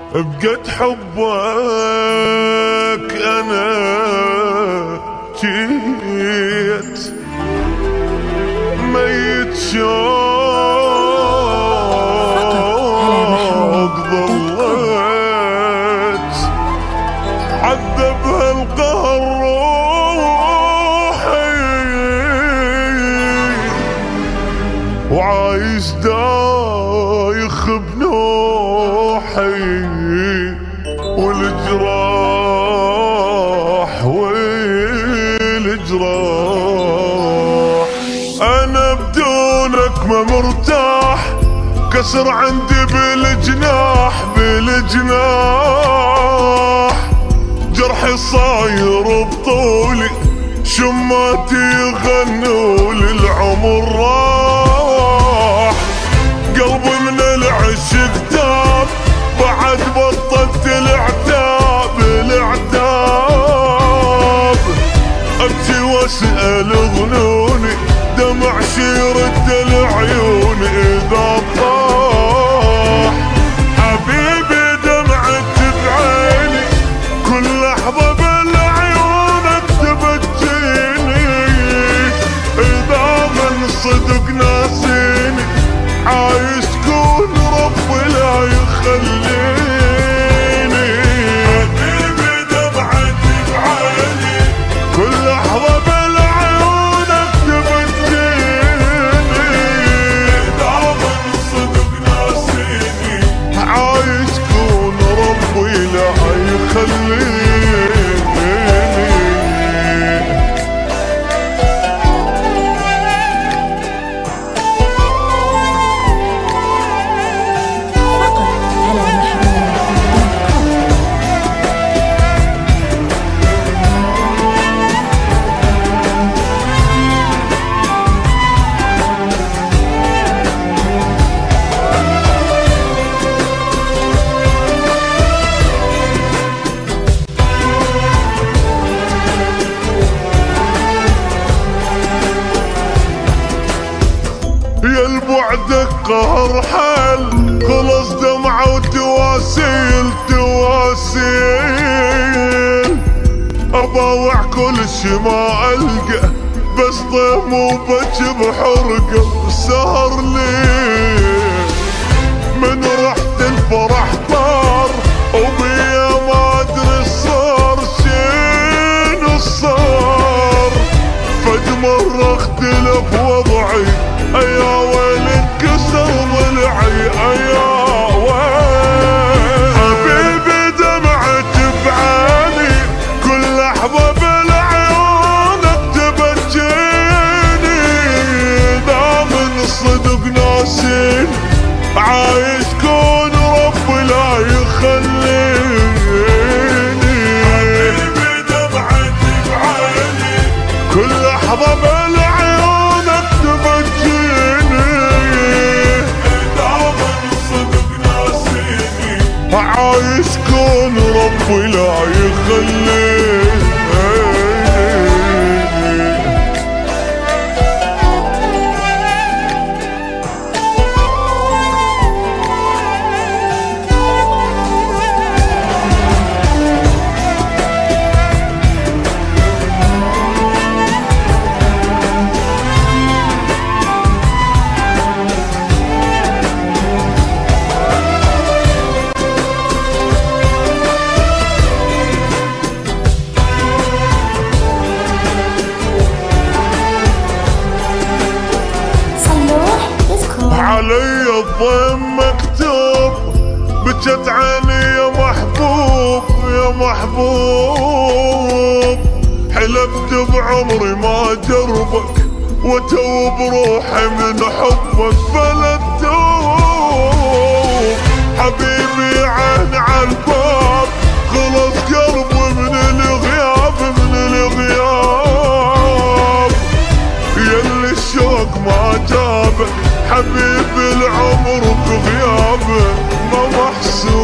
بقد حبك أنا جيت ميت شوق ظليت عذبها القهر روحي وعايش دايخ بنوحي والجراح والجراح أنا بدونك ما مرتاح كسر عندي بالجناح بالجناح جرحي صاير بطولي شماتي يغنوا للعمر راح قلبي من العشق تاب بعد بطلت العتاب العتاب ابكي واسأل ظنوني دمع شيرد العيون اذا طاح حبيبي دمعت بعيني كل لحظة بالعيونك تبكيني اذا من صدق ناسيني عايش كون ربي لا يخليني حبيبي دمعت بعيني كل لحظة بالعيونك تبكيني اذا من صدق ناسيني عايش كون ربي لا يخليني يا البعدك قهر حال خلص دمعة وتواسيل تواسيل أباوع كل شي ما ألقى بس ضيم وبج بحرقة سهر ليه من رحت الفرح طار وبيا ما أدري صار شنو صار فد مرة اختلف وضعي أيا ويل انكسر ضلعي أيا ويل حبيبي دمعت بعيني كل لحظة بالعيونك تبكيني إذا من صدق ناسين عايش كون ربي لا يخليني حبيبي دمعت بعيني كل لحظة بالعيونك تبكيني عايش كون ربي لا يخليني علي الضيم مكتوب بجت عيني يا محبوب يا محبوب حلفت بعمري ما جربك وتوب روحي من حبك فلا تتوب حبيبي عين عالباب خلص قلبي من الغياب من الغياب يلي الشوق ما جابك حبيب العمر بغيابه ما محسوب